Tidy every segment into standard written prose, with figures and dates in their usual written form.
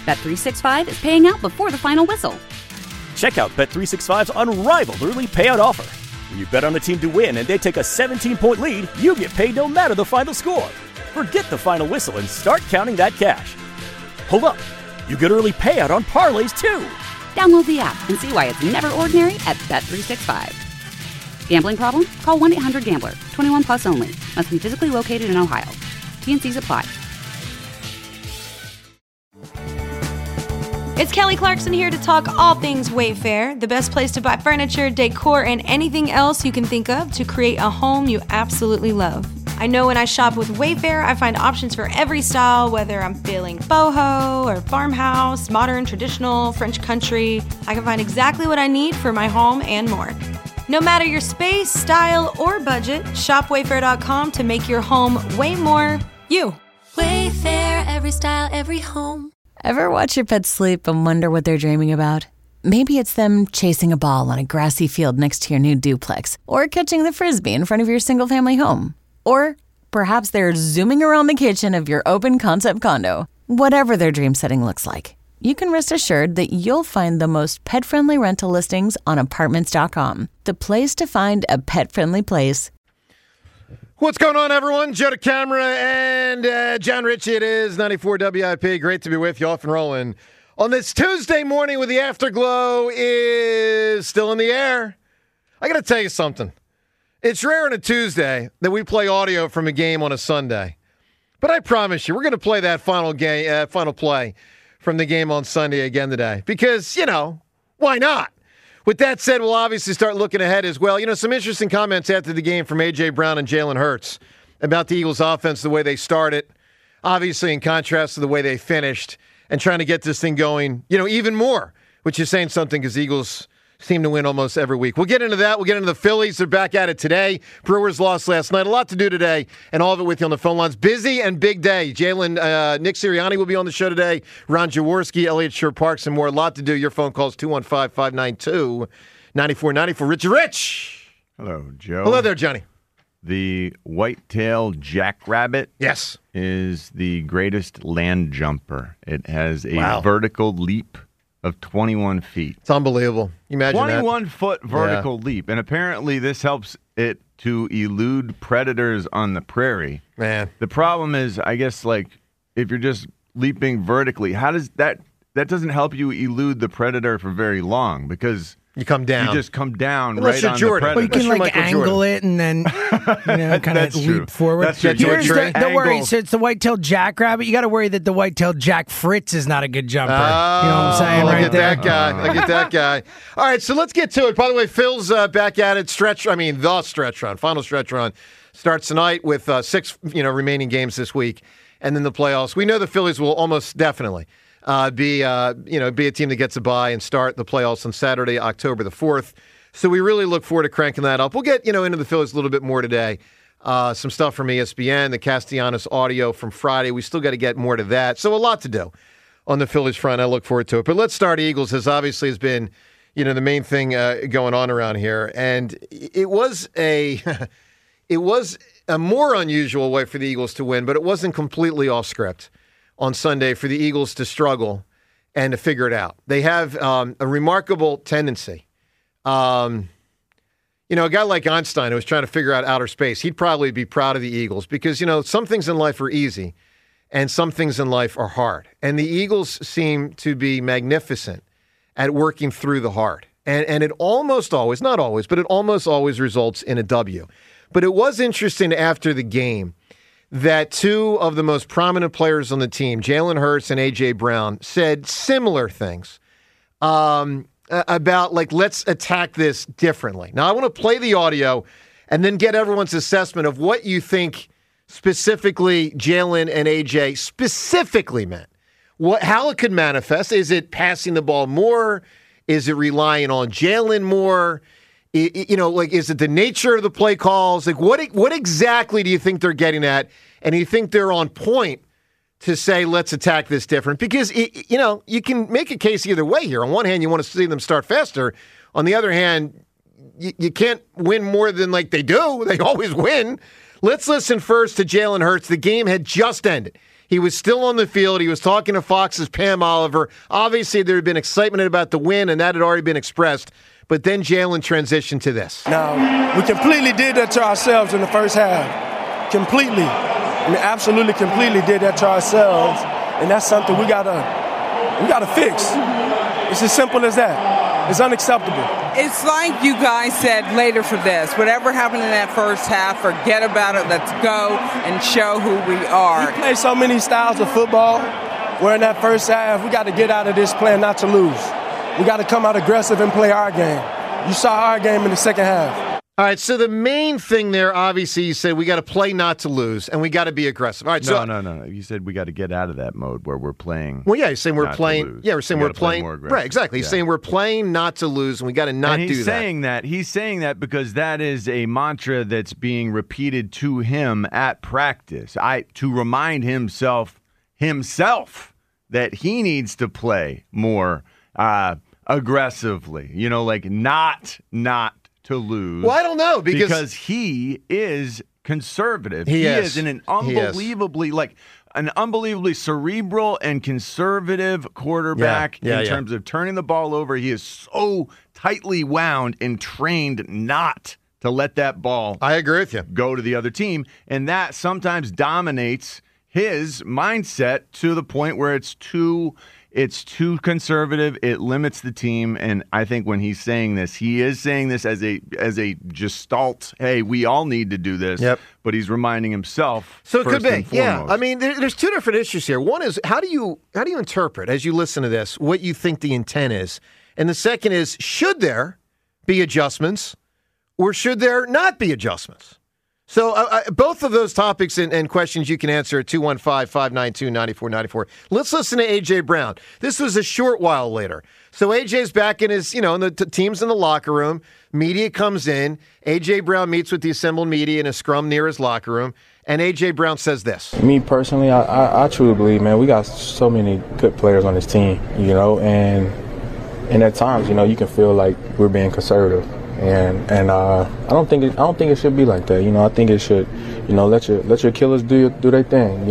Bet365 is paying out before the final whistle. Check out Bet365's unrivaled early payout offer. When you bet on a team to win and they take a 17-point lead, you get paid no matter the final score. Forget the final whistle and start counting that cash. Hold up. You get early payout on parlays, too. Download the app and see why it's never ordinary at Bet365. Gambling problem? Call 1-800-GAMBLER. 21 plus only. Must be physically located in Ohio. T&Cs apply. It's Kelly Clarkson here to talk all things Wayfair, the best place to buy furniture, decor, and anything else you can think of to create a home you absolutely love. I know when I shop with Wayfair, I find options for every style, whether I'm feeling boho or farmhouse, modern, traditional, French country. I can find exactly what I need for my home and more. No matter your space, style, or budget, shop Wayfair.com to make your home way more you. Wayfair, every style, every home. Ever watch your pet sleep and wonder what they're dreaming about? Maybe it's them chasing a ball on a grassy field next to your new duplex, or catching the Frisbee in front of your single-family home. Or perhaps they're zooming around the kitchen of your open-concept condo. Whatever their dream setting looks like, you can rest assured that you'll find the most pet-friendly rental listings on Apartments.com, the place to find a pet-friendly place. What's going on, everyone? Joe DeCamara and John Ritchie. It is 94 WIP. Great to be with you, off and rolling. On this Tuesday morning with the afterglow is still in the air. I got to tell you something. It's rare on a Tuesday that we play audio from a game on a Sunday. But I promise you, we're going to play that final play from the game on Sunday again today. Because, why not? With that said, we'll obviously start looking ahead as well. Some interesting comments after the game from A.J. Brown and Jalen Hurts about the Eagles' offense, the way they started, obviously in contrast to the way they finished, and trying to get this thing going, even more, which is saying something because Eagles seem to win almost every week. We'll get into that. We'll get into the Phillies. They're back at it today. Brewers lost last night. A lot to do today, and all of it with you on the phone lines. Busy and big day. Nick Sirianni will be on the show today. Ron Jaworski, Elliott Shore-Parks, and more. A lot to do. Your phone calls 215-592-9494. Rich. Hello, Joe. Hello there, Johnny. The white-tailed jackrabbit is the greatest land jumper. It has a vertical leap of 21 feet. It's unbelievable. You imagine 21-foot vertical leap. And apparently this helps it to elude predators on the prairie. Man. The problem is, I guess, if you're just leaping vertically, how does that doesn't help you elude the predator for very long, because you come down. You just come down unless right on Jordan. the predator. Well, you can angle it and then kind of leap forward. That's Here's the worry. So it's the white-tailed jackrabbit. You got to worry that the white-tailed Jack Fritz is not a good jumper. You know what I'm saying? Look at that guy. Look at that guy. All right, so let's get to it. By the way, Phil's back at it. The stretch run. Final stretch run starts tonight with 6 remaining games this week, and then the playoffs. We know the Phillies will almost definitely be a team that gets a bye and start the playoffs on Saturday, October the 4th. So we really look forward to cranking that up. We'll get, into the Phillies a little bit more today. Some stuff from ESPN, the Castellanos audio from Friday. We still got to get more to that. So a lot to do on the Phillies front. I look forward to it. But let's start Eagles, as obviously has been, the main thing going on around here. And it was a more unusual way for the Eagles to win, but it wasn't completely off script on Sunday for the Eagles to struggle and to figure it out. They have a remarkable tendency. A guy like Einstein who was trying to figure out outer space, he'd probably be proud of the Eagles because, some things in life are easy and some things in life are hard. And the Eagles seem to be magnificent at working through the hard. And it almost always, not always, but it almost always results in a W. But it was interesting after the game that 2 of the most prominent players on the team, Jalen Hurts and A.J. Brown, said similar things about, let's attack this differently. Now, I want to play the audio and then get everyone's assessment of what you think specifically Jalen and A.J. specifically meant. How it could manifest. Is it passing the ball more? Is it relying on Jalen more? Is it the nature of the play calls? What exactly do you think they're getting at? And do you think they're on point to say, let's attack this different? Because, you can make a case either way here. On one hand, you want to see them start faster. On the other hand, you can't win more than they do. They always win. Let's listen first to Jalen Hurts. The game had just ended. He was still on the field. He was talking to Fox's Pam Oliver. Obviously, there had been excitement about the win, and that had already been expressed. But then Jalen transitioned to this. Now, we completely did that to ourselves in the first half. Completely. I mean, absolutely completely did that to ourselves. And that's something we gotta fix. It's as simple as that. It's unacceptable. It's like you guys said later for this. Whatever happened in that first half, forget about it. Let's go and show who we are. We play so many styles of football where in that first half, we got to get out of this playing not to lose. We got to come out aggressive and play our game. You saw our game in the second half. All right, so the main thing there, obviously, you said we got to play not to lose, and we got to be aggressive. All right, No. You said we got to get out of that mode where we're playing. Well, yeah, you're saying we're playing. Yeah, we're saying we're playing. Right, exactly. He's saying we're playing not to lose, and we got to not do that. He's saying that because that is a mantra that's being repeated to him at practice. To remind himself that he needs to play more aggressively. Like not to lose. Well, I don't know because he is conservative. He is in an unbelievably cerebral and conservative quarterback in terms of turning the ball over. He is so tightly wound and trained not to let that ball. I agree with you. Go to the other team, and that sometimes dominates his mindset to the point where it's too conservative. It limits the team, and I think when he's saying this, he is saying this as a gestalt. Hey, we all need to do this. Yep. But he's reminding himself. So it could be, yeah. I mean, there's two different issues here. One is how do you interpret as you listen to this what you think the intent is, and the second is should there be adjustments or should there not be adjustments? So both of those topics and questions you can answer at 215-592-9494. Let's listen to A.J. Brown. This was a short while later. So A.J.'s back in his, in the team's in the locker room. Media comes in. A.J. Brown meets with the assembled media in a scrum near his locker room. And A.J. Brown says this. Me personally, I truly believe, man, we got so many good players on this team, and at times, you can feel like we're being conservative. And I don't think it should be like that. I think it should, let your killers do their thing,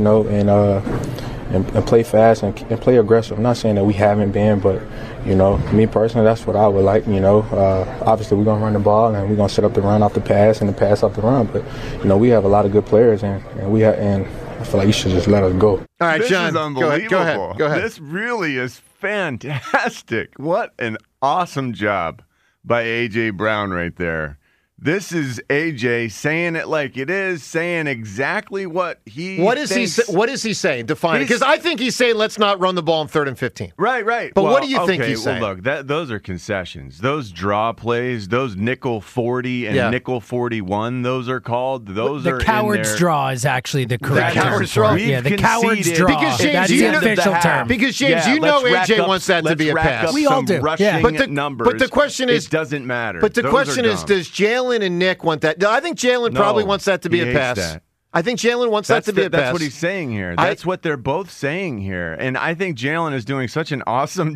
and play fast and play aggressive. I'm not saying that we haven't been, but me personally, that's what I would like. Obviously we're gonna run the ball and we're gonna set up the run off the pass and the pass off the run. But we have a lot of good players and I feel like you should just let us go. All right, this John, is unbelievable. Go ahead. This really is fantastic. What an awesome job by A.J. Brown right there. This is A.J. saying it like it is, saying exactly what he thinks. What is he saying? Define it. Because I think he's saying let's not run the ball on 3rd and 15. Right. But what do you think he's saying? Well, look, those are concessions. Those draw plays, those nickel 40 and nickel 41, those are called. Those the are coward's draw is actually the correct term. Coward's draw. Yeah, the coward's draw. Because James, that's the official term. Because James, AJ wants that to be a pass. We all do. But the question is, it doesn't matter. But the question is, does Jalen and Nick want that? I think Jalen probably wants that to be a pass. That. I think Jalen wants that to be a pass. That's what he's saying here. That's what they're both saying here. And I think Jalen is doing such an awesome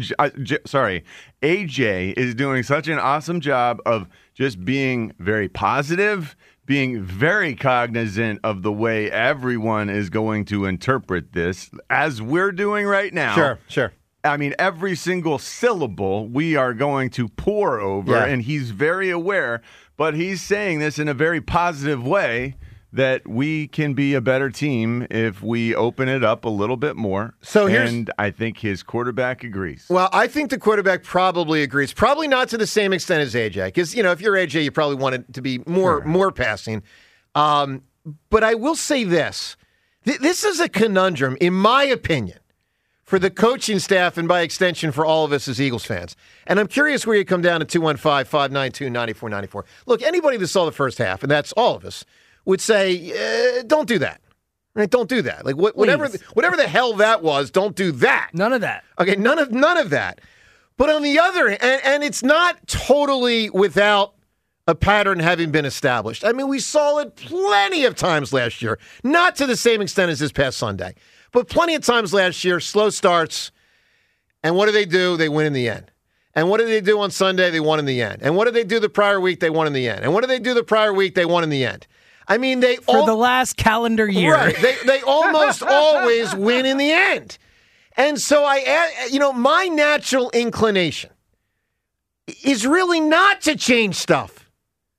AJ is doing such an awesome job of just being very positive, being very cognizant of the way everyone is going to interpret this, as we're doing right now. Sure. I mean, every single syllable we are going to pour over, and he's very aware. But he's saying this in a very positive way that we can be a better team if we open it up a little bit more. And I think his quarterback agrees. Well, I think the quarterback probably agrees. Probably not to the same extent as AJ. Because, if you're AJ, you probably want it to be more passing. But I will say this. This is a conundrum, in my opinion, for the coaching staff and by extension for all of us as Eagles fans. And I'm curious where you come down to 215-592-9494. Look, anybody that saw the first half, and that's all of us, would say, don't do that. Right? Don't do that. Like whatever the hell that was, don't do that. None of that. Okay, none of that. But on the other hand, and it's not totally without a pattern having been established. I mean, we saw it plenty of times last year, not to the same extent as this past Sunday. But plenty of times last year, slow starts, and what do? They win in the end. And what did they do on Sunday? They won in the end. And what did they do the prior week? They won in the end. And what did they do the prior week? They won in the end. I mean, for the last calendar year. Right. They almost always win in the end. And so my natural inclination is really not to change stuff.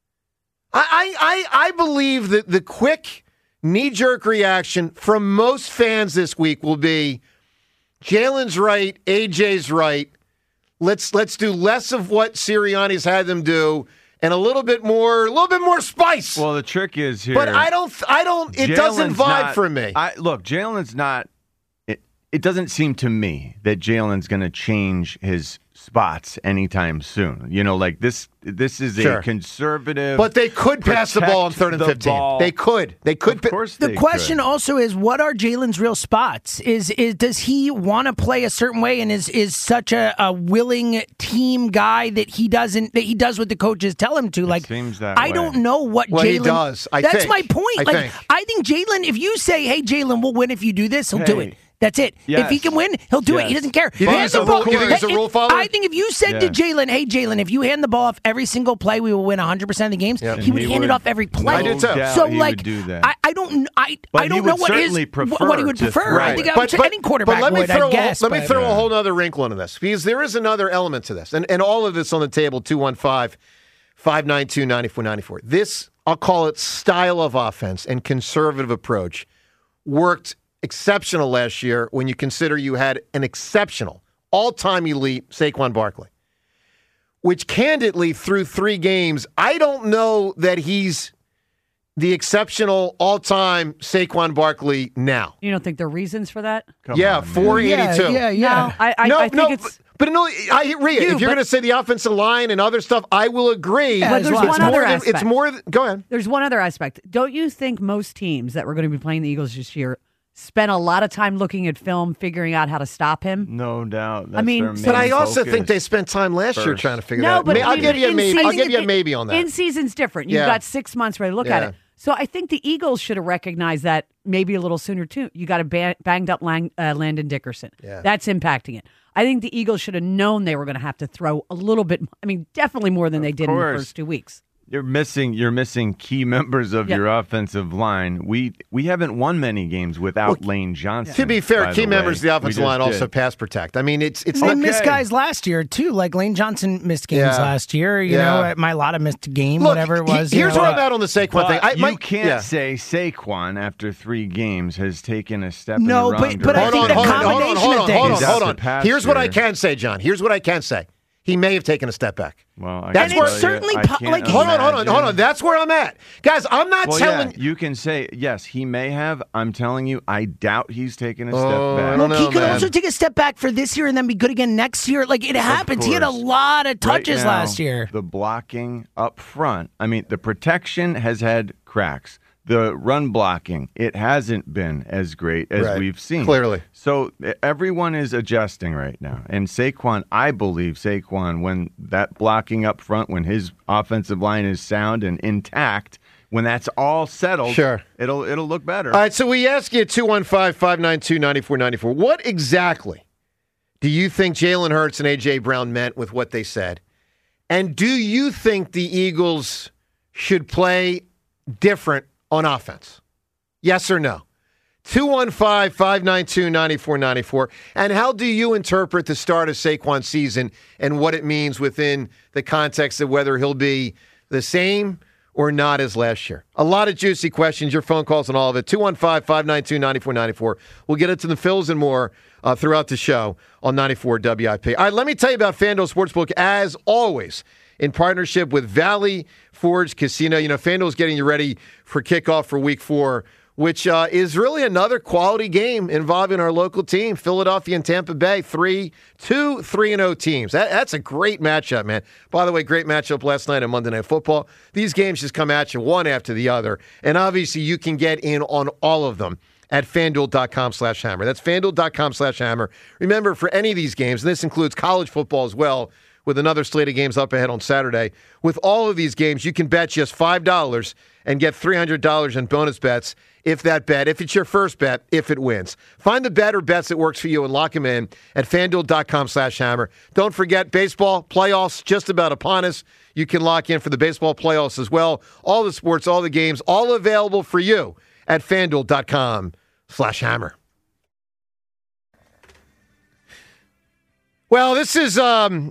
I believe that the quick knee-jerk reaction from most fans this week will be Jalen's right, AJ's right. Let's do less of what Sirianni's had them do and a little bit more spice. Well, the trick is here. But I don't it doesn't vibe for me. Look, Jalen's not it doesn't seem to me that Jalen's going to change his spots anytime soon. Like this is a conservative. But they could pass the ball on 3rd and 15. Ball. They could. Of course the question also is, what are Jalen's real spots? Does he want to play a certain way and is such a willing team guy that he does what the coaches tell him to? Like, seems that I way. don't know what well, Jalen he does. That's my point. I think Jalen, if you say, "Hey, Jalen, we'll win if you do this," he'll do it. That's it. Yes. If he can win, he'll do it. He doesn't care. You think he's a rule follower? I think if you said to Jalen, "Hey, Jalen, if you hand the ball off every single play, we will win 100% of the games," he would hand it off every play. I do too. So, he would do that. I don't know what he would prefer. Right. I think any quarterback would, I guess. Let me throw a whole other wrinkle into this, because there is another element to this, and all of this on the table, 215-592-9494. This, I'll call it style of offense and conservative approach, worked exceptional last year when you consider you had an exceptional, all-time elite Saquon Barkley, which candidly, through 3 games, I don't know that he's the exceptional all-time Saquon Barkley now. You don't think there are reasons for that? 482. Yeah. No, I think it's... But no, Rhea, if you're going to say the offensive line and other stuff, I will agree. But there's one other aspect. It's more... Go ahead. There's one other aspect. Don't you think most teams that were going to be playing the Eagles this year spent a lot of time looking at film, figuring out how to stop him? No doubt. I mean, but I also think they spent time last year trying to figure that out. But I'll give you a maybe. I'll give you a maybe on that. In season's different. You've got 6 months where to look at it. So I think the Eagles should have recognized that maybe a little sooner too. You got a banged up Landon Dickerson. Yeah. That's impacting it. I think the Eagles should have known they were going to have to throw a little bit. I mean, definitely more than they did in the first 2 weeks. You're missing key members of your offensive line. We haven't won many games without Lane Johnson. To be fair, key members of the offensive line also pass protect. I mean, it's they missed guys last year too. Like Lane Johnson missed games last year. You know, Mailata missed a game. Look, whatever it was. Here's where I'm at on the Saquon thing. You can't say Saquon after 3 games has taken a step in the wrong direction. But I think the combination of things. Hold on. Here's what I can say, John. Here's what I can say. He may have taken a step back. Well, that's where certainly hold on. That's where I'm at, guys. I'm not telling. You can say yes, he may have. I'm telling you, I doubt he's taken a step back. Look, he could also take a step back for this year and then be good again next year. Like it happens. He had a lot of touches last year. The blocking up front. I mean, the protection has had cracks. The run blocking, it hasn't been as great as we've seen. Clearly. So everyone is adjusting right now. And Saquon, I believe Saquon, when that blocking up front, when his offensive line is sound and intact, when that's all settled, it'll look better. All right, so we ask you at 215-592-9494, what exactly do you think Jalen Hurts and A.J. Brown meant with what they said? And do you think the Eagles should play different on offense? Yes or no? 215-592-9494. And how do you interpret the start of Saquon's season and what it means within the context of whether he'll be the same or not as last year? A lot of juicy questions. Your phone calls on all of it. 215-592-9494. We'll get into the fills and more throughout the show on 94 WIP. All right, let me tell you about FanDuel Sportsbook, as always, in partnership with Valley Forge Casino. You know, FanDuel's getting you ready for kickoff for Week 4, which is really another quality game involving our local team, Philadelphia and Tampa Bay, 2 3-0 teams. That's a great matchup, man. By the way, great matchup last night on Monday Night Football. These games just come at you one after the other, and obviously you can get in on all of them at FanDuel.com/hammer. That's FanDuel.com/hammer. Remember, for any of these games, and this includes college football as well, with another slate of games up ahead on Saturday. With all of these games, you can bet just $5 and get $300 in bonus bets if it's your first bet, if it wins. Find the bet or bets that works for you and lock them in at FanDuel.com/Hammer. Don't forget, baseball playoffs just about upon us. You can lock in for the baseball playoffs as well. All the sports, all the games, all available for you at FanDuel.com/Hammer. Well, this is it's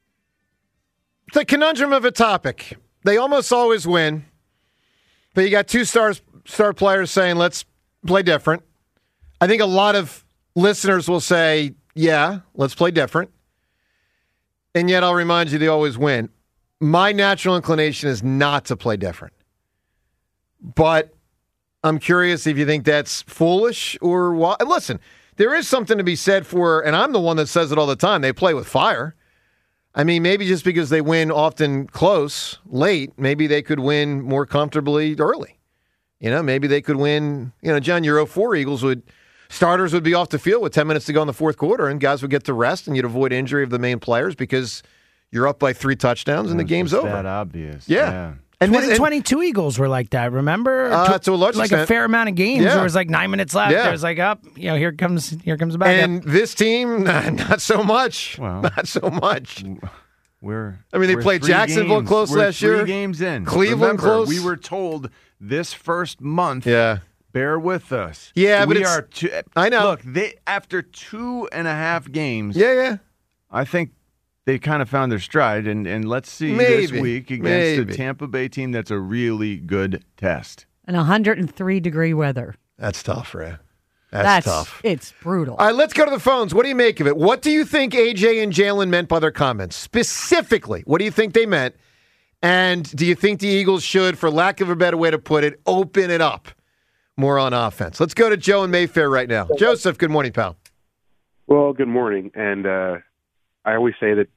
a conundrum of a topic. They almost always win, but you got two star players saying, let's play different. I think a lot of listeners will say, yeah, let's play different. And yet I'll remind you, they always win. My natural inclination is not to play different. But I'm curious if you think that's foolish or what. Listen, there is something to be said for, and I'm the one that says it all the time, they play with fire. I mean, maybe just because they win often close, late, maybe they could win more comfortably early. Maybe they could win, John, your 04 Eagles starters would be off the field with 10 minutes to go in the fourth quarter, and guys would get to rest, and you'd avoid injury of the main players because you're up by 3 touchdowns and the game's over. That obvious. Yeah. And 2022 Eagles were like that, remember? To a large extent. A fair amount of games. Yeah. There was 9 minutes left. Yeah. There was here comes the backup. And this team, not so much. Well, not so much. They played Jacksonville close last year. 3 games in. Cleveland close. We were told this first month. Yeah. Bear with us. Yeah, but I know. Look, after 2.5 games. Yeah. I think they kind of found their stride, and let's see this week against the Tampa Bay team. That's a really good test. And 103-degree weather. That's tough, Ray. That's tough. It's brutal. All right, let's go to the phones. What do you make of it? What do you think AJ and Jalen meant by their comments? Specifically, what do you think they meant? And do you think the Eagles should, for lack of a better way to put it, open it up more on offense? Let's go to Joe in Mayfair right now. Joseph, good morning, pal. Well, good morning. And I always say that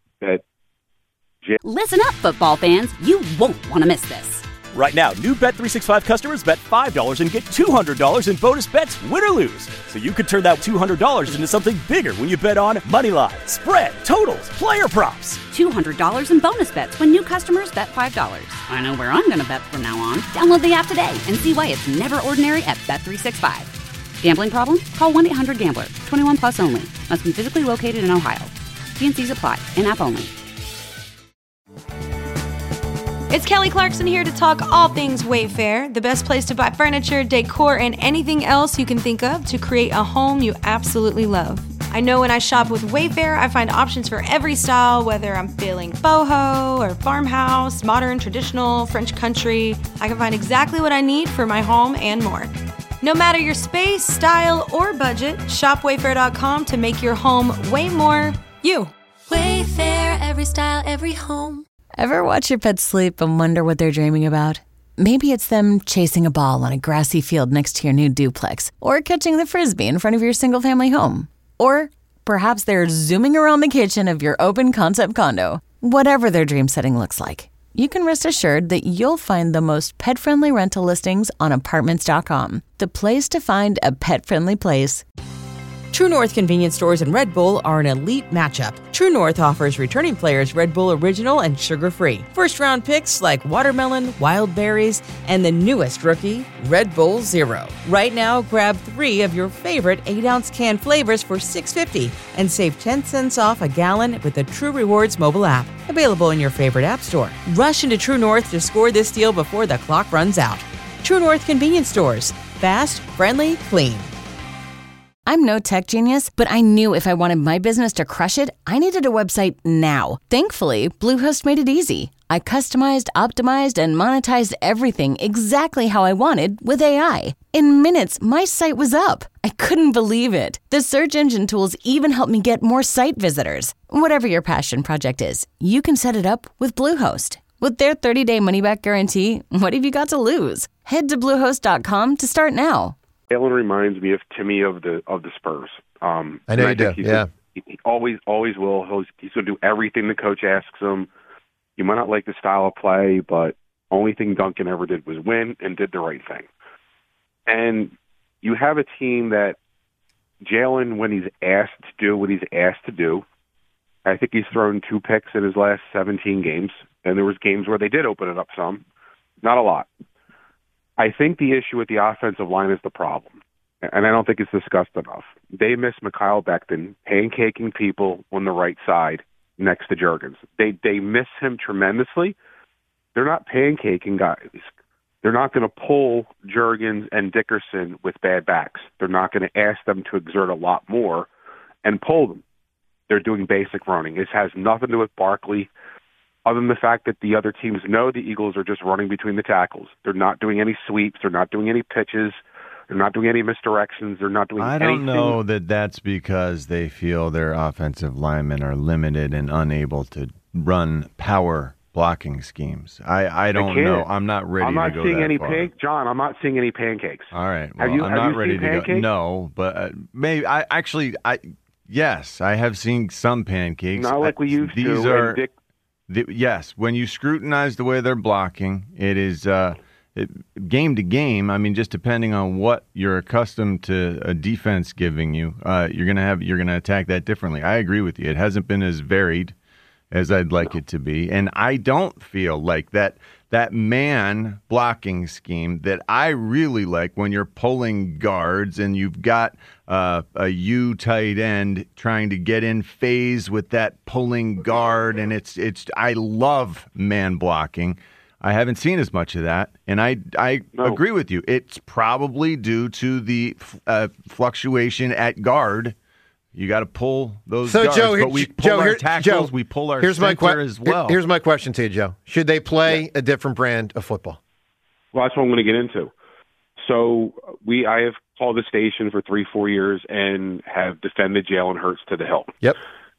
Listen up, football fans. You won't want to miss this. Right now, new Bet365 customers bet $5 and get $200 in bonus bets, win or lose. So you could turn that $200 into something bigger when you bet on money line, spread, totals, player props. $200 in bonus bets when new customers bet $5. I know where I'm going to bet from now on. Download the app today and see why it's never ordinary at Bet365. Gambling problem? Call 1-800-GAMBLER. 21 plus only. Must be physically located in Ohio. T&Cs apply. In-app only. It's Kelly Clarkson here to talk all things Wayfair, the best place to buy furniture, decor, and anything else you can think of to create a home you absolutely love. I know when I shop with Wayfair, I find options for every style, whether I'm feeling boho or farmhouse, modern, traditional, French country. I can find exactly what I need for my home and more. No matter your space, style, or budget, shop Wayfair.com to make your home way more you. Wayfair, every style, every home. Ever watch your pet sleep and wonder what they're dreaming about? Maybe it's them chasing a ball on a grassy field next to your new duplex, or catching the Frisbee in front of your single-family home. Or perhaps they're zooming around the kitchen of your open-concept condo. Whatever their dream setting looks like, you can rest assured that you'll find the most pet-friendly rental listings on Apartments.com, the place to find a pet-friendly place. True North convenience stores and Red Bull are an elite matchup. True North offers returning players Red Bull Original and sugar-free. First-round picks like watermelon, wild berries, and the newest rookie, Red Bull Zero. Right now, grab 3 of your favorite 8-ounce can flavors for $6.50 and save 10 cents off a gallon with the True Rewards mobile app. Available in your favorite app store. Rush into True North to score this deal before the clock runs out. True North convenience stores. Fast, friendly, clean. I'm no tech genius, but I knew if I wanted my business to crush it, I needed a website now. Thankfully, Bluehost made it easy. I customized, optimized, and monetized everything exactly how I wanted with AI. In minutes, my site was up. I couldn't believe it. The search engine tools even helped me get more site visitors. Whatever your passion project is, you can set it up with Bluehost. With their 30-day money-back guarantee, what have you got to lose? Head to Bluehost.com to start now. Jalen reminds me of Timmy of the Spurs. I know you do. Yeah, he always will. He's going to do everything the coach asks him. You might not like the style of play, but only thing Duncan ever did was win and did the right thing. And you have a team that Jalen, when he's asked to do what he's asked to do, I think he's thrown 2 picks in his last 17 games, and there was games where they did open it up some, not a lot. I think the issue with the offensive line is the problem, and I don't think it's discussed enough. They miss Mikhail Becton pancaking people on the right side next to Juergens. They miss him tremendously. They're not pancaking guys. They're not going to pull Juergens and Dickerson with bad backs. They're not going to ask them to exert a lot more and pull them. They're doing basic running. This has nothing to do with Barkley, other than the fact that the other teams know the Eagles are just running between the tackles. They're not doing any sweeps. They're not doing any pitches. They're not doing any misdirections. They're not doing anything. I don't know that that's because they feel their offensive linemen are limited and unable to run power blocking schemes. I don't know. I'm not ready to go that far. John, I'm not seeing any pancakes. All right. Well, I'm not ready to pancakes? Go. No, but maybe yes, I have seen some pancakes. Not like we used These to. Are yes. When you scrutinize the way they're blocking, it is game to game. I mean, just depending on what you're accustomed to a defense giving you, you're gonna attack that differently. I agree with you. It hasn't been as varied as I'd like it to be. And I don't feel like that man blocking scheme that I really like when you're pulling guards and you've got a U tight end trying to get in phase with that pulling guard. And it's I love man blocking. I haven't seen as much of that. And I agree with you. It's probably due to the fluctuation at guard. You got to pull those guards, but we pull our tackles, we pull our center as well. Here's my question to you, Joe. Should they play a different brand of football? Well, that's what I'm going to get into. So I have called the station for 3-4 years and have defended Jalen Hurts to the hilt. Yep.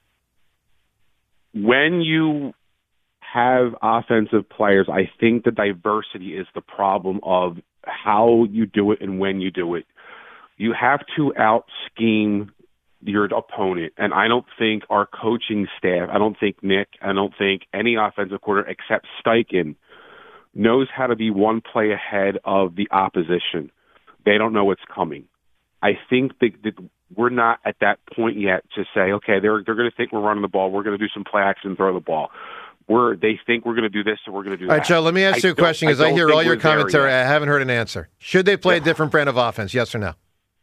When you have offensive players, I think the diversity is the problem of how you do it and when you do it. You have to out-scheme your opponent. And I don't think our coaching staff, I don't think Nick, I don't think any offensive coordinator except Steichen knows how to be one play ahead of the opposition. They don't know what's coming. I think that we're not at that point yet to say, okay, they're going to think we're running the ball. We're going to do some play action and throw the ball. They think we're going to do this, so we're going to do that. All right, Joe, let me ask you a question because I hear all your commentary. I haven't heard an answer. Should they play a different brand of offense, yes or no?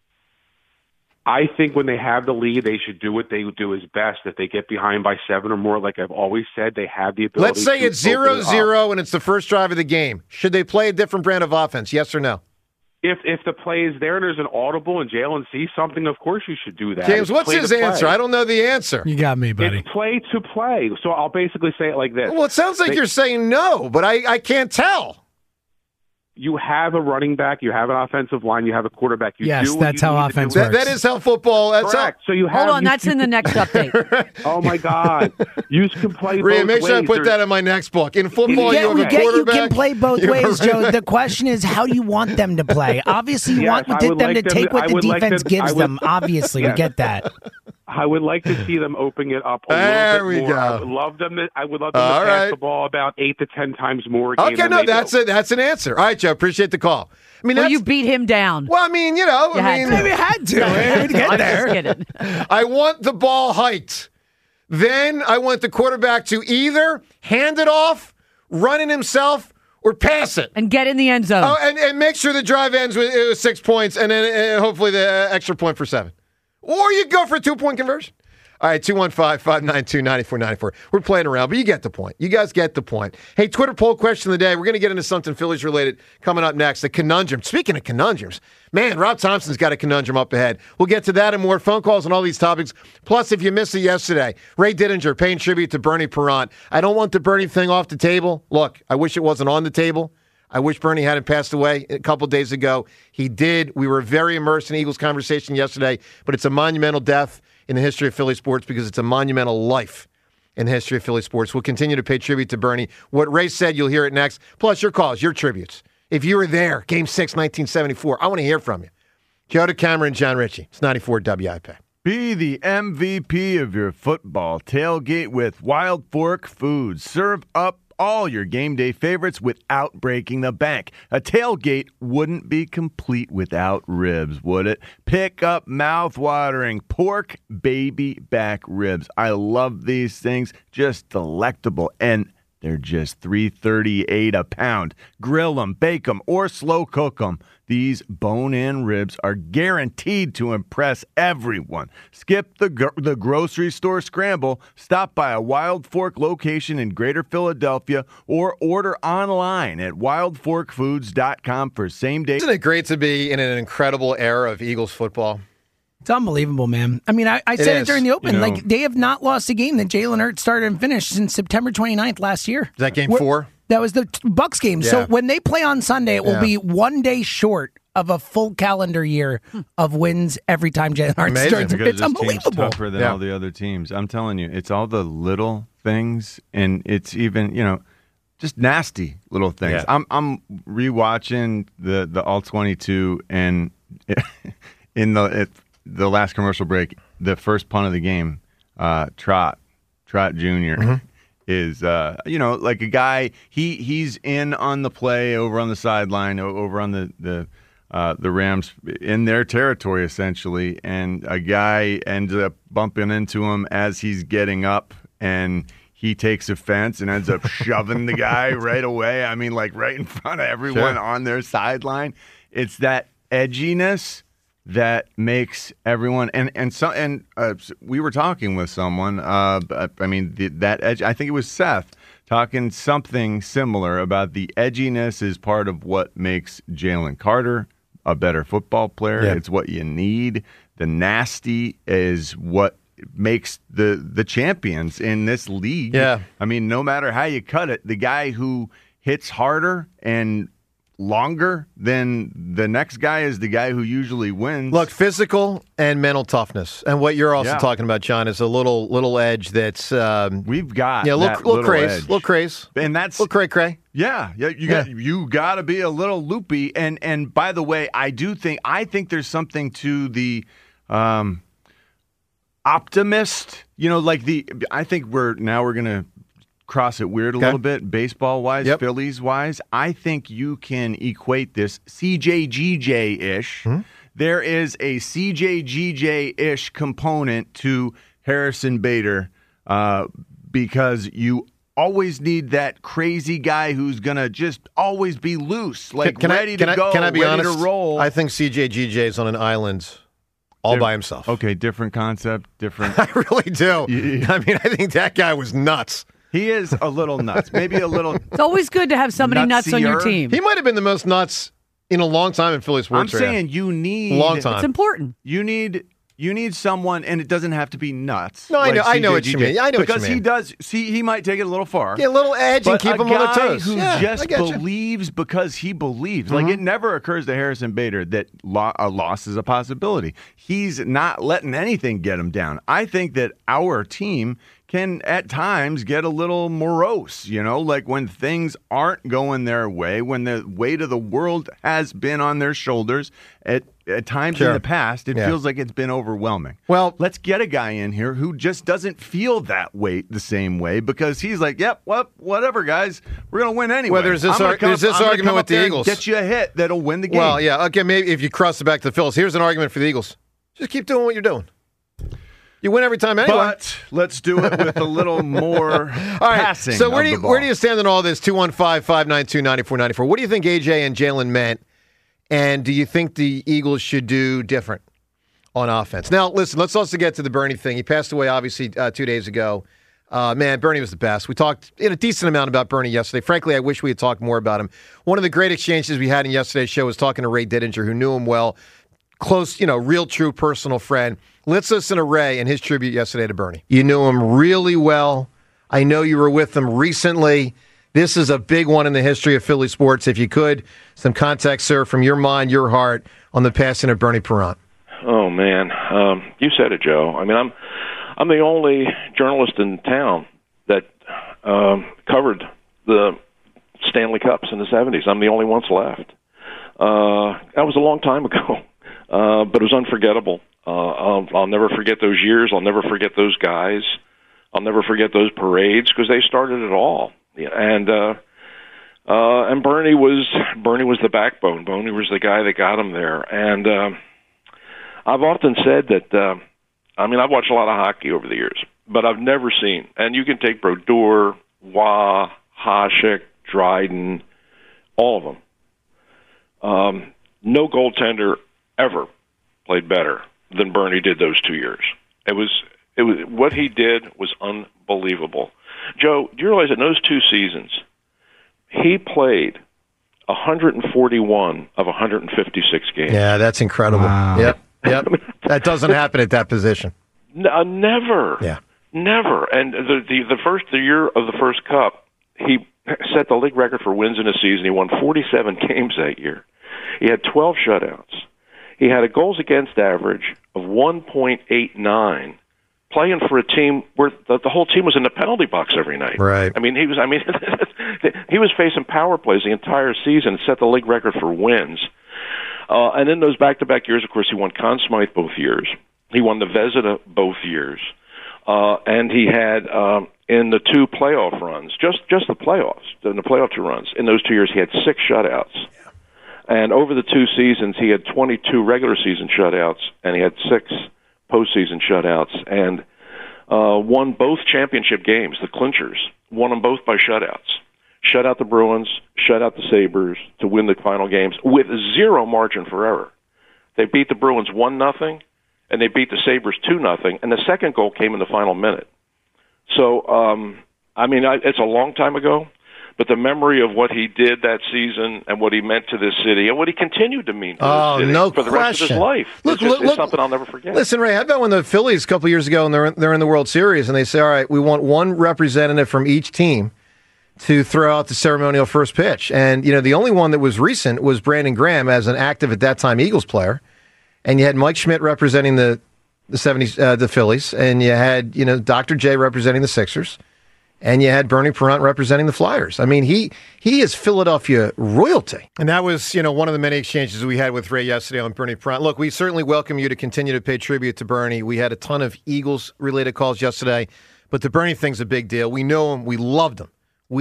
I think when they have the lead, they should do what they do is best. If they get behind by 7 or more, like I've always said, they have the ability. Let's say it's 0-0 and it's the first drive of the game. Should they play a different brand of offense, yes or no? If the play is there and there's an audible and Jalen sees something, of course you should do that. James, what's his answer? I don't know the answer. You got me, buddy. It's play to play. So I'll basically say it like this. Well, it sounds like you're saying no, but I can't tell. You have a running back, you have an offensive line, you have a quarterback. That's how offense works. That is how football. That's correct. So you have. Hold on, that's in the next update. Oh my God, you can play. Rhea, make sure I put that in my next book. In football, you have a quarterback. You can play both ways, Joe. The question is, how do you want them to play? Obviously, you want them to take what the defense gives them. Obviously, we get that. I would like to see them open it up a little bit more. I would love them to pass the ball about 8 to 10 times more. Okay, no, that's an answer. All right, Joe, appreciate the call. I mean, you beat him down. Well, I mean, maybe had to get there. I want the ball hiked. Then I want the quarterback to either hand it off, run it himself, or pass it. And get in the end zone. Oh, and make sure the drive ends with 6 points and then hopefully the extra point for 7. Or you go for a 2-point conversion. All right, 215-592-9494. We're playing around, but you get the point. You guys get the point. Hey, Twitter poll question of the day. We're going to get into something Phillies related coming up next. The conundrum. Speaking of conundrums, man, Rob Thompson's got a conundrum up ahead. We'll get to that and more phone calls on all these topics. Plus, if you missed it yesterday, Ray Didinger paying tribute to Bernie Perrant. I don't want the Bernie thing off the table. Look, I wish it wasn't on the table. I wish Bernie hadn't passed away a couple days ago. He did. We were very immersed in Eagles conversation yesterday, but it's a monumental death in the history of Philly sports because it's a monumental life in the history of Philly sports. We'll continue to pay tribute to Bernie. What Ray said, you'll hear it next. Plus, your calls, your tributes. If you were there, Game 6, 1974, I want to hear from you. Joe DeCamara and John Ritchie. It's 94 WIP. Be the MVP of your football tailgate with Wild Fork Foods. Serve up all your game day favorites without breaking the bank. A tailgate wouldn't be complete without ribs, would it? Pick up mouth-watering pork baby back ribs. I love these things. Just delectable. And They're just $3.38 a pound. Grill them, bake them, or slow cook them. These bone-in ribs are guaranteed to impress everyone. Skip the grocery store scramble. Stop by a Wild Fork location in Greater Philadelphia or order online at wildforkfoods.com for same-day. Isn't it great to be in an incredible era of Eagles football? It's unbelievable, man. I mean, I said it during the open. Like, they have not lost a game that Jalen Hurts started and finished since September 29th last year. Is that game 4? That was the Bucs game. Yeah. So when they play on Sunday, it will be 1 day short of a full calendar year of wins every time Jalen Hurts starts. It's unbelievable. Team's tougher than all the other teams. I'm telling you, it's all the little things, and it's even, just nasty little things. Yeah. I'm rewatching the All-22, and in the last commercial break, the first punt of the game, Trot Jr. Is like a guy, he's in on the play over on the sideline, over on the Rams in their territory essentially, and a guy ends up bumping into him as he's getting up, and he takes offense and ends up shoving the guy right away. I mean, like right in front of everyone on their sideline. It's that edginess that makes everyone we were talking with someone. That edge. I think it was Seth talking something similar about the edginess is part of what makes Jalen Carter a better football player. Yeah. It's what you need. The nasty is what makes the champions in this league. Yeah. I mean, no matter how you cut it, the guy who hits harder and longer than the next guy is the guy who usually wins. Look, physical and mental toughness, and what you're also talking about, John, is a little edge that's we've got. Yeah, little craze, and that's little cray. Yeah, you got to be a little loopy. And by the way, I think there's something to the optimist. I think we're going to cross it weird a little bit, baseball-wise, Phillies-wise. I think you can equate this CJGJ-ish. There is a CJGJ-ish component to Harrison Bader because you always need that crazy guy who's going to just always be loose, ready to go, can I be ready honest? to roll. I think CJGJ is on an island all by himself. Okay, different concept, different. I really do. I mean, I think that guy was nuts. He is a little nuts. Maybe a little. It's always good to have somebody nuts on your team. He might have been the most nuts in a long time in Philly sports. I'm saying you need a long time. It's important. You need someone, and it doesn't have to be nuts. No, I know what you mean. I know because what you mean. he does. See, he might take it a little far. Yeah, a little edge and keep him on their toes. Who just believes because he believes. Like it never occurs to Harrison Bader that a loss is a possibility. He's not letting anything get him down. I think that our team can at times get a little morose, like when things aren't going their way, when the weight of the world has been on their shoulders. At times in the past, it feels like it's been overwhelming. Well, let's get a guy in here who just doesn't feel that weight the same way because he's like, whatever, guys, we're going to win anyway. Well, there's this argument with the Eagles. Get you a hit that'll win the game. Well, yeah, okay, maybe if you cross it back to the Phils, here's an argument for the Eagles. Just keep doing what you're doing. You win every time anyway. But let's do it with a little more passing. So where do you stand on all this? 215-592-9494. What do you think AJ and Jalen meant? And do you think the Eagles should do different on offense? Now, listen, let's also get to the Bernie thing. He passed away, obviously, 2 days ago. Man, Bernie was the best. We talked in a decent amount about Bernie yesterday. Frankly, I wish we had talked more about him. One of the great exchanges we had in yesterday's show was talking to Ray Didinger, who knew him well. Close, real, true, personal friend. Let's listen to Ray and his tribute yesterday to Bernie. You knew him really well. I know you were with him recently. This is a big one in the history of Philly sports. If you could, some context, sir, from your mind, your heart, on the passing of Bernie Parent. Oh, man. You said it, Joe. I mean, I'm the only journalist in town that covered the Stanley Cups in the 70s. I'm the only ones left. That was a long time ago. But it was unforgettable. I'll never forget those years. I'll never forget those guys. I'll never forget those parades because they started it all. And Bernie was the backbone. Bernie was the guy that got him there. And I've often said that. I've watched a lot of hockey over the years, but I've never seen. And you can take Brodeur, Waugh, Hasek, Dryden, all of them. No goaltender ever played better than Bernie did those 2 years. It was what he did was unbelievable. Joe, do you realize in those 2 seasons he played 141 of 156 games? Yeah, that's incredible. Wow. Yep. That doesn't happen at that position. Never. Yeah. Never. And the year of the first cup, he set the league record for wins in a season. He won 47 games that year. He had 12 shutouts. He had a goals against average of 1.89, playing for a team where the whole team was in the penalty box every night. Right. He was facing power plays the entire season, set the league record for wins. And in those back-to-back years, of course, he won Conn Smythe both years. He won the Vezina both years. And he had, in the 2 playoff runs, just the playoffs, in the playoff 2 runs, in those 2 years, he had 6 shutouts. Yeah. And over the 2 seasons, he had 22 regular season shutouts, and he had 6 postseason shutouts, and won both championship games, the clinchers, won them both by shutouts. Shut out the Bruins, shut out the Sabres to win the final games with 0 margin for error. They beat the Bruins 1-0, and they beat the Sabres 2-0, and the second goal came in the final minute. So, it's a long time ago, but the memory of what he did that season and what he meant to this city and what he continued to mean to this city for the rest of his life is something I'll never forget. Listen, Ray, how about when the Phillies a couple years ago and they're in the World Series and they say, all right, we want one representative from each team to throw out the ceremonial first pitch. And, the only one that was recent was Brandon Graham as an active at that time Eagles player. And you had Mike Schmidt representing the 70s, the Phillies. And you had, Dr. J representing the Sixers. And you had Bernie Parent representing the Flyers. I mean, he is Philadelphia royalty. And that was, one of the many exchanges we had with Ray yesterday on Bernie Parent. Look, we certainly welcome you to continue to pay tribute to Bernie. We had a ton of Eagles-related calls yesterday. But the Bernie thing's a big deal. We know him. We loved him.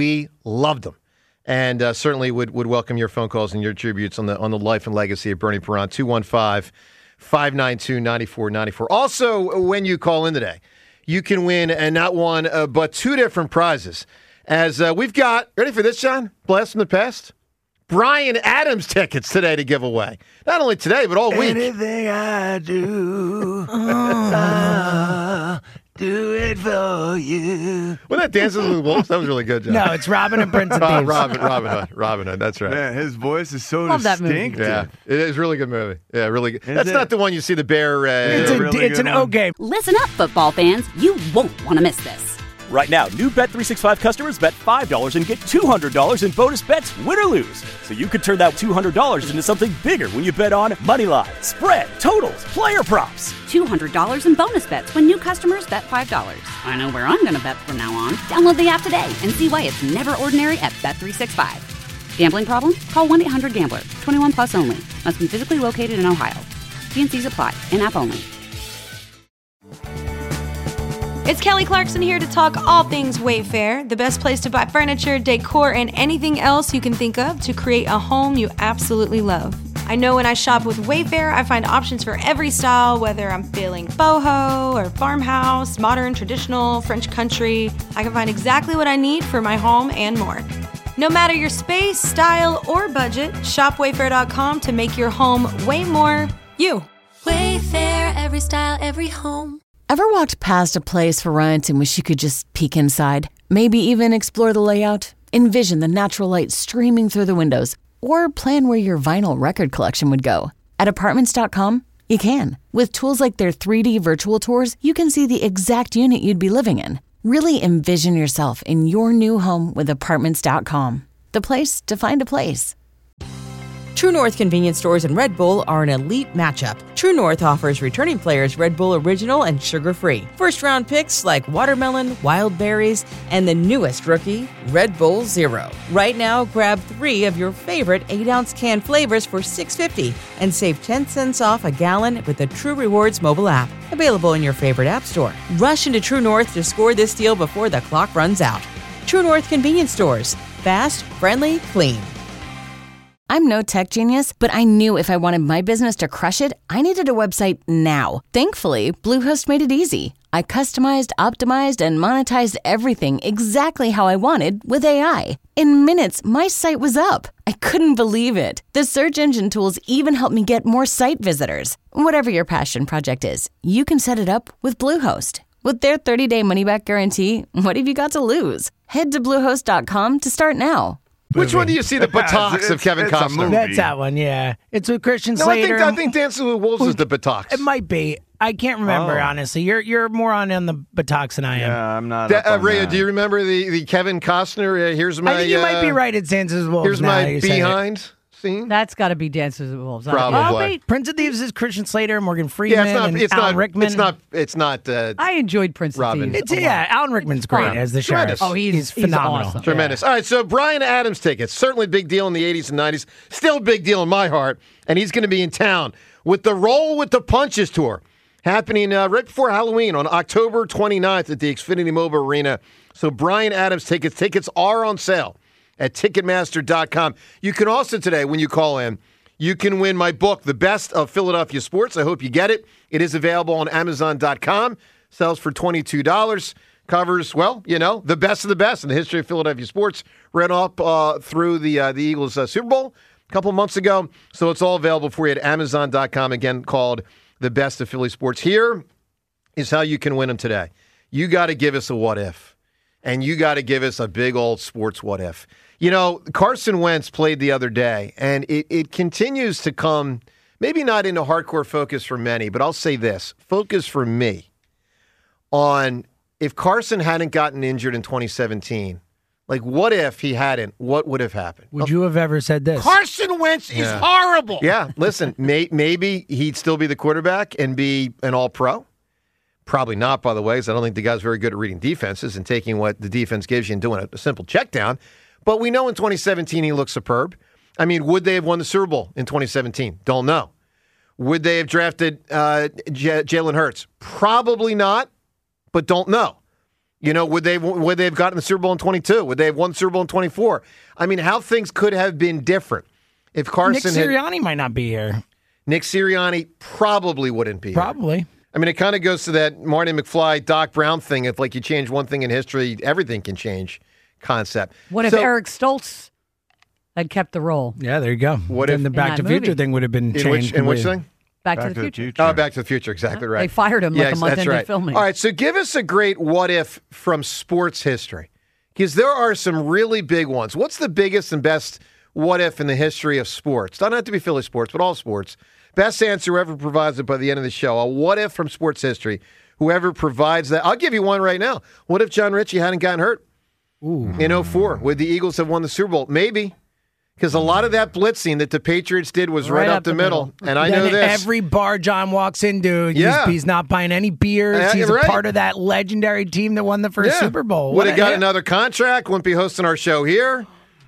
And certainly would welcome your phone calls and your tributes on the life and legacy of Bernie Parent. 215-592-9494. Also, when you call in today, you can win not one, but 2 different prizes. As we've got, ready for this, John? Blast from the past? Bryan Adams tickets today to give away. Not only today, but all week. Anything I do, do it for you. Wasn't that Dances with the Wolves? That was really good, John. No, it's Robin and Prince of Thieves. Robin Hood, that's right. Man, his voice is so Love distinctive. Yeah, it is a really good movie. Yeah, really good. That's not the one you see the bear. It's an O game. Listen up, football fans. You won't want to miss this. Right now, new Bet365 customers bet $5 and get $200 in bonus bets, win or lose. So you could turn that $200 into something bigger when you bet on money line, spread, totals, player props. $200 in bonus bets when new customers bet $5. I know where I'm going to bet from now on. Download the app today and see why it's never ordinary at Bet365. Gambling problem? Call 1-800-GAMBLER. 21 plus only. Must be physically located in Ohio. T&Cs apply. In-app only. It's Kelly Clarkson here to talk all things Wayfair, the best place to buy furniture, decor, and anything else you can think of to create a home you absolutely love. I know when I shop with Wayfair, I find options for every style, whether I'm feeling boho or farmhouse, modern, traditional, French country. I can find exactly what I need for my home and more. No matter your space, style, or budget, shop Wayfair.com to make your home way more you. Wayfair, every style, every home. Ever walked past a place for rent and wish you could just peek inside? Maybe even explore the layout? Envision the natural light streaming through the windows? Or plan where your vinyl record collection would go? At Apartments.com, you can. With tools like their 3D virtual tours, you can see the exact unit you'd be living in. Really envision yourself in your new home with Apartments.com. The place to find a place. True North convenience stores and Red Bull are an elite matchup. True North offers returning players Red Bull Original and sugar-free. First-round picks like watermelon, wild berries, and the newest rookie, Red Bull Zero. Right now, grab 3 of your favorite 8-ounce can flavors for $6.50 and save 10 cents off a gallon with the True Rewards mobile app. Available in your favorite app store. Rush into True North to score this deal before the clock runs out. True North convenience stores. Fast, friendly, clean. I'm no tech genius, but I knew if I wanted my business to crush it, I needed a website now. Thankfully, Bluehost made it easy. I customized, optimized, and monetized everything exactly how I wanted with AI. In minutes, my site was up. I couldn't believe it. The search engine tools even helped me get more site visitors. Whatever your passion project is, you can set it up with Bluehost. With their 30-day money-back guarantee, what have you got to lose? Head to Bluehost.com to start now. Which one do you see the buttocks of Kevin Costner? That's that one, yeah. It's with Christian No, Slater. I think Dancing with Wolves is the buttocks. It might be. I can't remember, honestly. You're more on the buttocks than I am. Yeah, I'm not. Rhea, do you remember the Kevin Costner? Here's my. I think you might be right at Dances with Wolves. Here's my behind scene. That's got to be Dances with Wolves. Probably. Prince of Thieves is Christian Slater, Morgan Freeman, and Alan Rickman. It's not. I enjoyed Prince of Thieves. Alan Rickman's great as the sheriff. Oh, he's phenomenal. awesome. Tremendous. All right, so Bryan Adams tickets, certainly a big deal in the 80s and 90s, still a big deal in my heart, and he's going to be in town with the Roll with the Punches tour, happening right before Halloween on October 29th at the Xfinity Mobile Arena. So Bryan Adams tickets are on sale at Ticketmaster.com. You can also today, when you call in, you can win my book, The Best of Philadelphia Sports. I hope you get it. It is available on Amazon.com. Sells for $22. Covers, well, the best of the best in the history of Philadelphia sports. Ran up through the Eagles Super Bowl a couple months ago. So it's all available for you at Amazon.com. Again, called The Best of Philly Sports. Here is how you can win them today. You got to give us a what if. And you got to give us a big old sports what if. Carson Wentz played the other day, and it continues to come, maybe not into hardcore focus for many, but I'll say this, focus for me on if Carson hadn't gotten injured in 2017, like what if he hadn't, what would have happened? Would you have ever said this? Carson Wentz is horrible. Yeah, listen, maybe he'd still be the quarterback and be an all-pro. Probably not, by the way, because I don't think the guy's very good at reading defenses and taking what the defense gives you and doing a simple check down. But we know in 2017 he looked superb. I mean, would they have won the Super Bowl in 2017? Don't know. Would they have drafted Jalen Hurts? Probably not, but don't know. Would they have gotten the Super Bowl in 22? Would they have won the Super Bowl in 24? I mean, how things could have been different if Carson Nick Sirianni might not be here. Nick Sirianni probably wouldn't be here. Probably. I mean, it kind of goes to that Marty McFly, Doc Brown thing. If, you change one thing in history, everything can change concept. What if Eric Stoltz had kept the role? Yeah, there you go. What then if the Back to the Future thing would have been changed? In which thing? Back to the Future. Oh, Back to the Future. Exactly right. They fired him a month into filming. All right, so give us a great what if from sports history, because there are some really big ones. What's the biggest and best what if in the history of sports? Doesn't have to be Philly sports, but all sports. Best answer ever provides it by the end of the show. A what if from sports history. Whoever provides that. I'll give you one right now. What if John Ritchie hadn't gotten hurt in 2004? Would the Eagles have won the Super Bowl? Maybe. Because a lot of that blitzing that the Patriots did was right up the middle. And I know this. Every bar John walks into, he's not buying any beers. He's a part of that legendary team that won the first Super Bowl. Would have got another contract. Wouldn't be hosting our show here.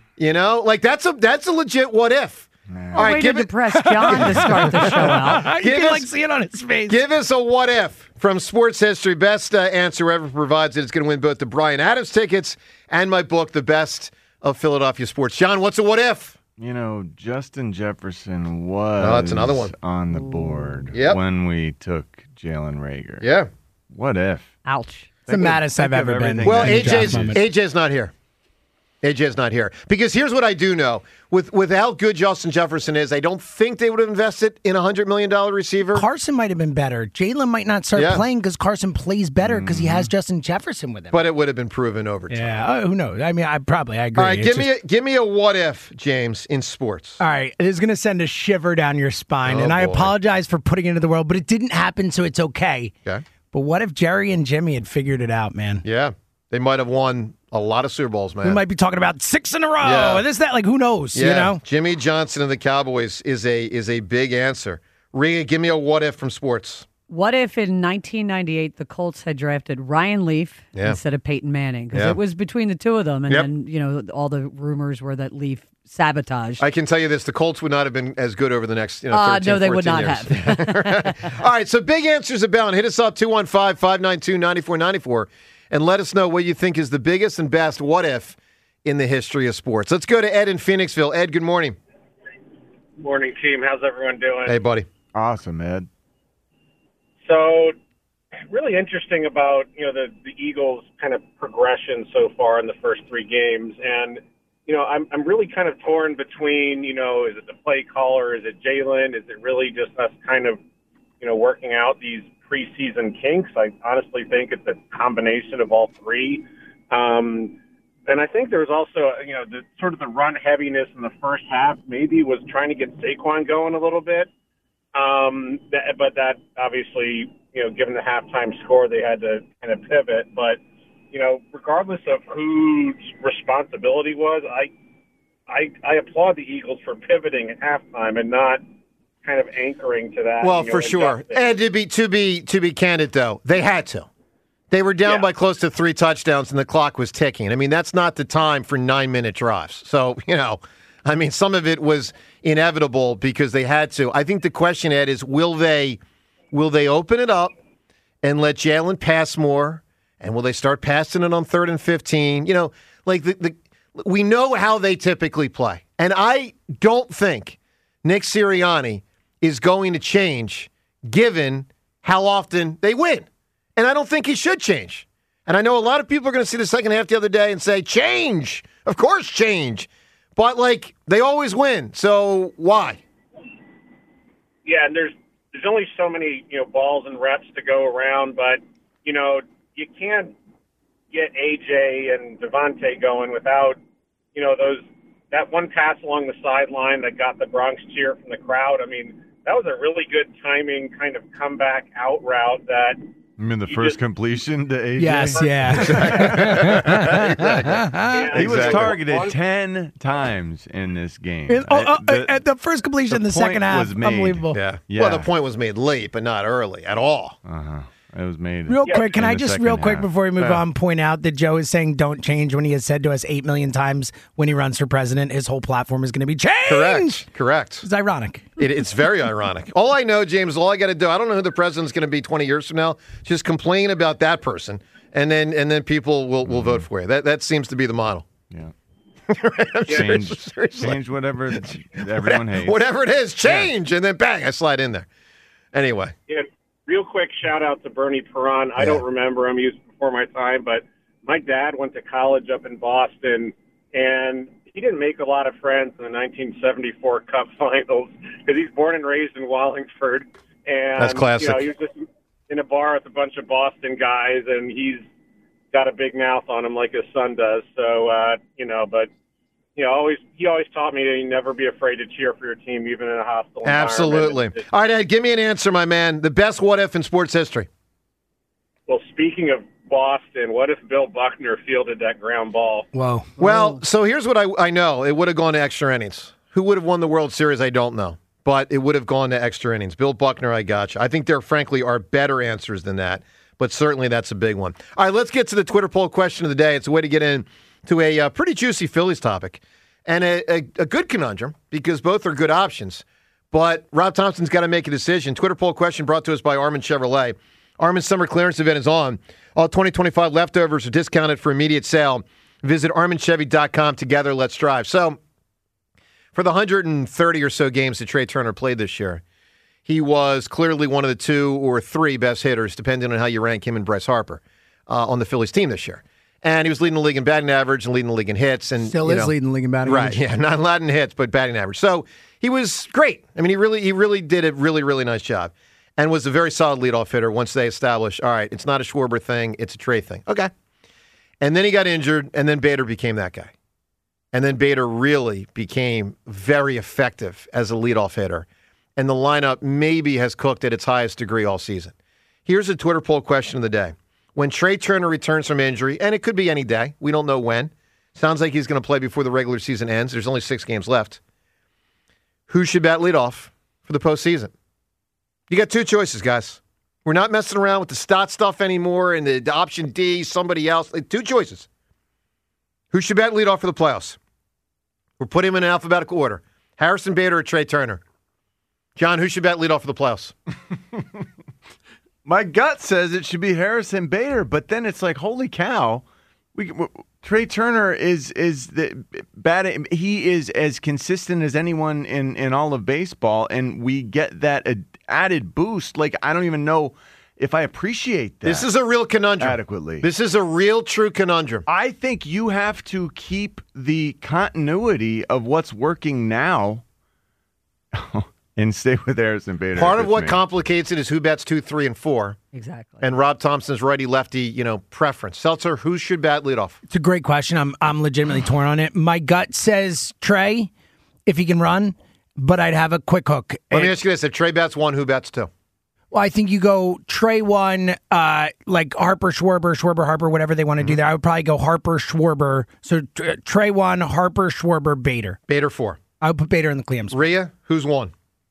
That's a legit what if. All right, give it depressed John to start the show out. You can see it on his face. Give us a what if from sports history. Best answer ever provides it. It's going to win both the Bryan Adams tickets and my book, The Best of Philadelphia Sports. John, what's a what if? Justin Jefferson was that's another one on the board when we took Jalen Reagor. Yeah. What if? Ouch. It's the maddest I've ever been. Well, AJ's not here. AJ's not here. Because here's what I do know. With how good Justin Jefferson is, I don't think they would have invested in a $100 million receiver. Carson might have been better. Jalen might not start playing because Carson plays better because he has Justin Jefferson with him. But it would have been proven over time. Yeah, who knows? I mean, I agree. All right, give me a what if, James, in sports. All right, it is going to send a shiver down your spine, and I apologize for putting it into the world, but it didn't happen, so it's okay. Okay. But what if Jerry and Jimmy had figured it out, man? Yeah, they might have won a lot of Super Bowls, man. We might be talking about 6 in a row. Yeah. This, that, who knows? Yeah. Jimmy Johnson and the Cowboys is a big answer. Rhea, give me a what if from sports. What if in 1998 the Colts had drafted Ryan Leaf instead of Peyton Manning? Because it was between the two of them, and then all the rumors were that Leaf sabotaged. I can tell you this: the Colts would not have been as good over the next 13, no, they would 14 not years. have. All right, so big answers abound. Hit us up 215-592-9494. And let us know what you think is the biggest and best what if in the history of sports. Let's go to Ed in Phoenixville. Ed, good morning. Morning, team. How's everyone doing? Hey, buddy. Awesome, Ed. So, really interesting about, the Eagles' kind of progression so far in the first 3 games. And, I'm really kind of torn between, is it the play caller? Is it Jalen? Is it really just us kind of, working out these preseason kinks? I honestly think it's a combination of all 3. And I think there was also, the sort of the run heaviness in the first half maybe was trying to get Saquon going a little bit. But that obviously, given the halftime score, they had to kind of pivot. But, regardless of whose responsibility was, I applaud the Eagles for pivoting at halftime and not kind of anchoring to that. Well, for sure. And to be candid, though, they had to. They were down by close to 3 touchdowns, and the clock was ticking. I mean, that's not the time for 9-minute drives. So, some of it was inevitable because they had to. I think the question, Ed, is will they open it up and let Jalen pass more, and will they start passing it on 3rd and 15? We know how they typically play, and I don't think Nick Sirianni is going to change given how often they win. And I don't think he should change. And I know a lot of people are going to see the second half the other day and say, change. Of course, change. But, they always win. So why? Yeah, and there's only so many, balls and reps to go around. But, you can't get AJ and Devontae going without, that one pass along the sideline that got the Bronx cheer from the crowd. I mean, that was a really good timing kind of comeback out route that – the first completion to AJ? Yes, yeah. He was targeted 10 times in this game. The first completion in the second half, unbelievable. Yeah. Well, the point was made late, but not early at all. It was made real quick. Can I just real quick half. before we move on point out that Joe is saying don't change when he has said to us 8 million times when he runs for president his whole platform is going to be changed. Correct. It's ironic. It's very ironic. All I know, James, all I got to do, I don't know who the president's going to be 20 years from now. Just complain about that person, and then people will vote for you. That seems to be the model. Yeah. Change whatever everyone hates. Whatever it is, change, and then bang, I slide in there. Anyway. Yeah. Real quick shout out to Bernie Perron. I don't remember him. He was before my time, but my dad went to college up in Boston, and he didn't make a lot of friends in the 1974 Cup Finals because he's born and raised in Wallingford. And, that's classic. He was just in a bar with a bunch of Boston guys, and he's got a big mouth on him like his son does. So, but he always taught me to never be afraid to cheer for your team, even in a hostile environment. Absolutely. All right, Ed, give me an answer, my man. The best what if in sports history. Well, speaking of Boston, what if Bill Buckner fielded that ground ball? Whoa. Well, so here's what I know. It would have gone to extra innings. Who would have won the World Series? I don't know. But it would have gone to extra innings. Bill Buckner, I got you. I think there, frankly, are better answers than that. But certainly that's a big one. All right, let's get to the Twitter poll question of the day. It's a way to get in to a pretty juicy Phillies topic and a good conundrum because both are good options. But Rob Thompson's got to make a decision. Twitter poll question brought to us by Armin Chevrolet. Armin's summer clearance event is on. All 2025 leftovers are discounted for immediate sale. Visit ArminChevy.com. Together, let's drive. So for the 130 or so games that Trey Turner played this year, he was clearly one of the 2 or 3 best hitters, depending on how you rank him and Bryce Harper, on the Phillies team this year. And he was leading the league in batting average and leading the league in hits. And still is leading the league in batting average. Right, yeah, not in hits, but batting average. So he was great. I mean, he really did a really, really nice job and was a very solid leadoff hitter once they established, all right, it's not a Schwarber thing, it's a Trey thing. Okay. And then he got injured, and then Bader became that guy. And then Bader really became very effective as a leadoff hitter. And the lineup maybe has cooked at its highest degree all season. Here's a Twitter poll question of the day. When Trey Turner returns from injury, and it could be any day, we don't know when. Sounds like he's going to play before the regular season ends. There's only 6 games left. Who should bat leadoff for the postseason? You got 2 choices, guys. We're not messing around with the stot stuff anymore and the option D, somebody else. 2 choices. Who should bat leadoff for the playoffs? We're putting him in alphabetical order. Harrison Bader or Trey Turner? John, who should bat leadoff for the playoffs? My gut says it should be Harrison Bader, but then it's like, holy cow. Trey Turner is the batting. He is as consistent as anyone in all of baseball, and we get that added boost. Like, I don't even know appreciate that. This is a real conundrum. Adequately. This is a real, true conundrum. I think you have to keep the continuity of what's working now and stay with Harrison Bader. Part of what complicates it is who bats 2, 3, and 4. Exactly. And Rob Thompson's righty-lefty, preference. Seltzer, who should bat leadoff? It's a great question. I'm legitimately torn on it. My gut says Trey, if he can run, but I'd have a quick hook. Let me ask you this. If Trey bats 1, who bats 2? Well, I think you go Trey 1, like Harper, Schwarber, Harper, whatever they want to do there. I would probably go Harper, Schwarber. So Trey 1, Harper, Schwarber, Bader. Bader 4. I would put Bader in the Cleums. Rhea, who's 1?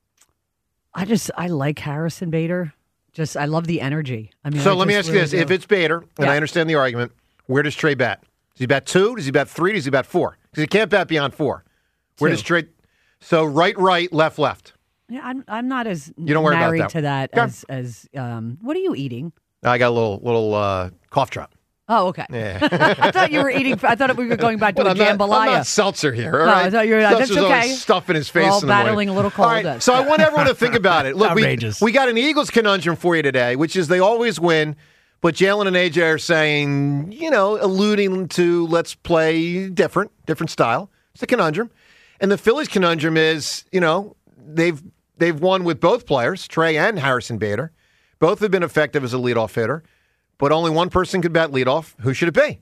I like Harrison Bader. I love the energy. Let me ask you this. If it's Bader, and I understand the argument, where does Trey bat? Does he bat 2? Does he bat 3? Does he bat 4? Because he can't bat beyond 4. Where does Trey... So right, left. Yeah, I'm not as you don't worry married about that. to that as what are you eating? I got a little cough drop. Oh, okay. Yeah. I thought you were eating. I thought we were going back to a jambalaya. I'm not Seltzer here. All no, right? I thought you were. That's okay. Stuffing his face. We're all in the morning. battling a little cold. All right, so I want everyone to think about it. Look, we got an Eagles conundrum for you today, which is they always win, but Jalen and AJ are saying, alluding to let's play different style. It's a conundrum, and the Phillies conundrum is, they've won with both players, Trey and Harrison Bader. Both have been effective as a leadoff hitter. But only one person could bat leadoff. Who should it be?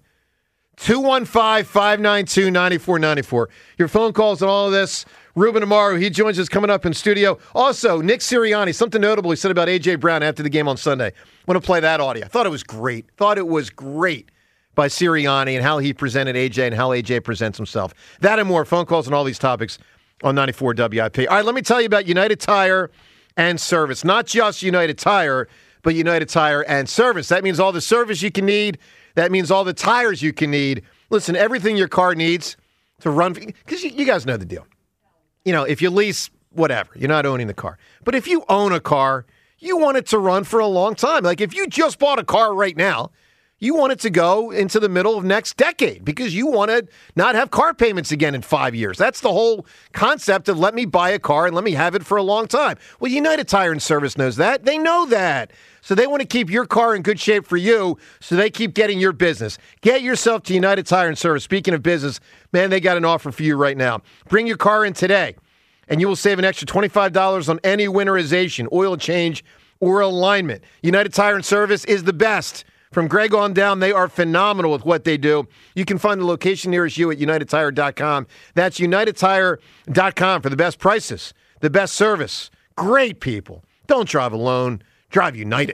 215-592-9494. Your phone calls and all of this. Ruben Amaro, he joins us coming up in studio. Also, Nick Sirianni, something notable he said about A.J. Brown after the game on Sunday. I want to play that audio. I thought it was great. Thought it was great by Sirianni and how he presented A.J. and how A.J. presents himself. That and more. Phone calls and all these topics on 94 WIP. All right, let me tell you about United Tire and Service. Not just United Tire, but United Tire and Service. That means all the service you can need. That means all the tires you can need. Listen, everything your car needs to run, because you guys know the deal. If you lease, whatever, you're not owning the car. But if you own a car, you want it to run for a long time. Like if you just bought a car right now, you want it to go into the middle of next decade because you want to not have car payments again in 5 years. That's the whole concept of let me buy a car and let me have it for a long time. Well, United Tire and Service knows that. They know that. So they want to keep your car in good shape for you, so they keep getting your business. Get yourself to United Tire and Service. Speaking of business, man, they got an offer for you right now. Bring your car in today, and you will save an extra $25 on any winterization, oil change, or alignment. United Tire and Service is the best. From Greg on down, they are phenomenal with what they do. You can find the location nearest you at UnitedTire.com. That's UnitedTire.com for the best prices, the best service. Great people. Don't drive alone. Drive United.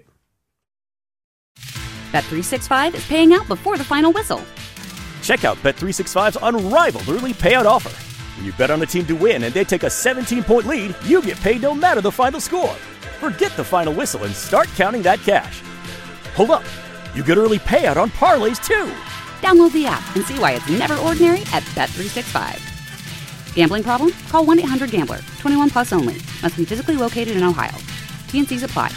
Bet365 is paying out before the final whistle. Check out Bet365's unrivaled early payout offer. When you bet on a team to win and they take a 17-point lead, you get paid no matter the final score. Forget the final whistle and start counting that cash. Hold up. You get early payout on parlays, too. Download the app and see why it's never ordinary at Bet365. Gambling problem? Call 1-800-GAMBLER. 21 plus only. Must be physically located in Ohio. T&Cs apply.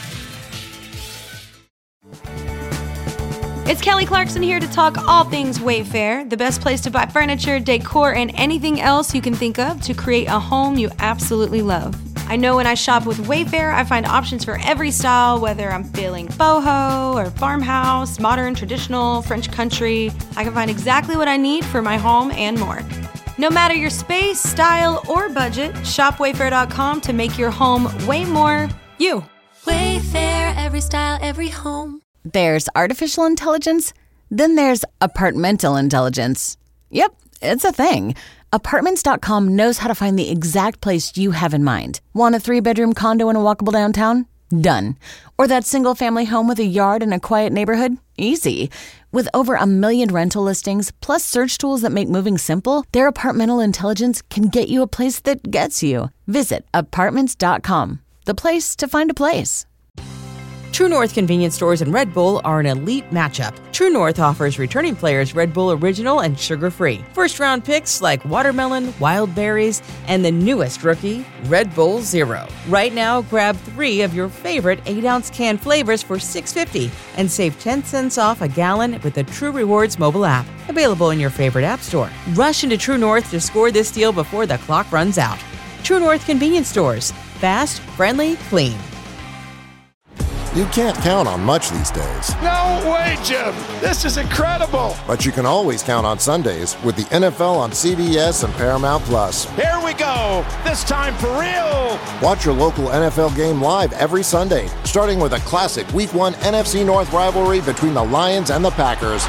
It's Kelly Clarkson here to talk all things Wayfair, the best place to buy furniture, decor, and anything else you can think of to create a home you absolutely love. I know when I shop with Wayfair, I find options for every style, whether I'm feeling boho or farmhouse, modern, traditional, French country. I can find exactly what I need for my home and more. No matter your space, style, or budget, shop Wayfair.com to make your home way more you. Wayfair, every style, every home. There's artificial intelligence, then there's apartmental intelligence. Yep, it's a thing. Apartments.com knows how to find the exact place you have in mind. Want a 3-bedroom condo in a walkable downtown? Done. Or that single-family home with a yard in a quiet neighborhood? Easy. With over 1 million rental listings, plus search tools that make moving simple, their apartmental intelligence can get you a place that gets you. Visit Apartments.com, the place to find a place. True North convenience stores and Red Bull are an elite matchup. True North offers returning players Red Bull Original and sugar-free. First-round picks like watermelon, wild berries, and the newest rookie, Red Bull Zero. Right now, grab 3 of your favorite 8-ounce can flavors for $6.50 and save 10 cents off a gallon with the True Rewards mobile app. Available in your favorite app store. Rush into True North to score this deal before the clock runs out. True North convenience stores. Fast, friendly, clean. You can't count on much these days. No way, Jim. This is incredible. But you can always count on Sundays with the NFL on CBS and Paramount Plus. Here we go. This time for real. Watch your local NFL game live every Sunday, starting with a classic Week 1 NFC North rivalry between the Lions and the Packers.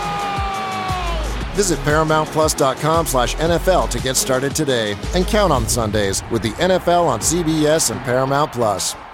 Visit ParamountPlus.com/NFL to get started today and count on Sundays with the NFL on CBS and Paramount Plus.